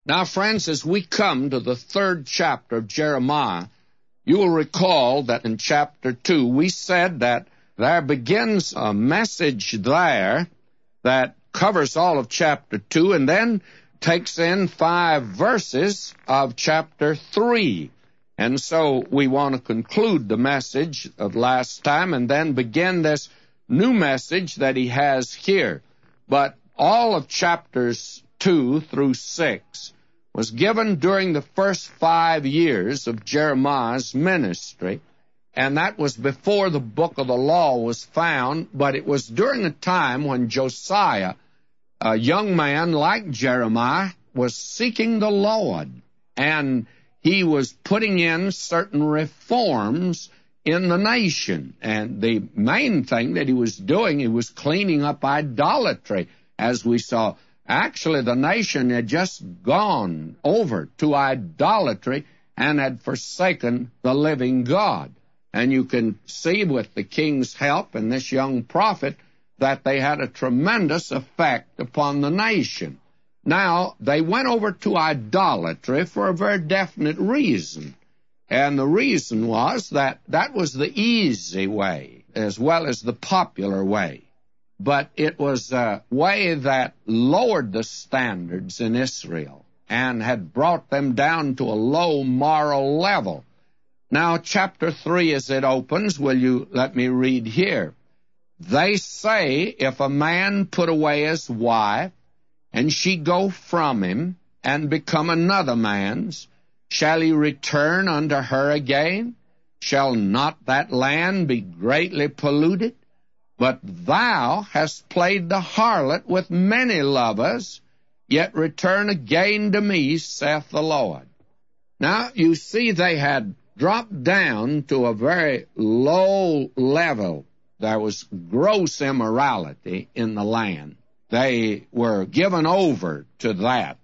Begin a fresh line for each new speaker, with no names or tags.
Now, friends, as we come to the 3rd chapter of Jeremiah, you will recall that in chapter 2, we said that there begins a message there that covers all of chapter 2 and then takes in 5 verses of chapter 3. And so we want to conclude the message of last time and then begin this new message that he has here. But all of chapters 2 through 6 was given during the first 5 years of Jeremiah's ministry, and that was before the book of the law was found, but it was during a time when Josiah, a young man like Jeremiah, was seeking the Lord, and he was putting in certain reforms in the nation. And the main thing that he was doing, he was cleaning up idolatry, as we saw. Actually, the nation had just gone over to idolatry and had forsaken the living God. And you can see with the king's help and this young prophet that they had a tremendous effect upon the nation. Now, they went over to idolatry for a very definite reason. And the reason was that that was the easy way as well as the popular way. But it was a way that lowered the standards in Israel and had brought them down to a low moral level. Now, chapter 3, as it opens, will you let me read here? They say, if a man put away his wife, and she go from him, and become another man's, shall he return unto her again? Shall not that land be greatly polluted? But thou hast played the harlot with many lovers, yet return again to me, saith the Lord. Now, you see, they had dropped down to a very low level. There was gross immorality in the land. They were given over to that.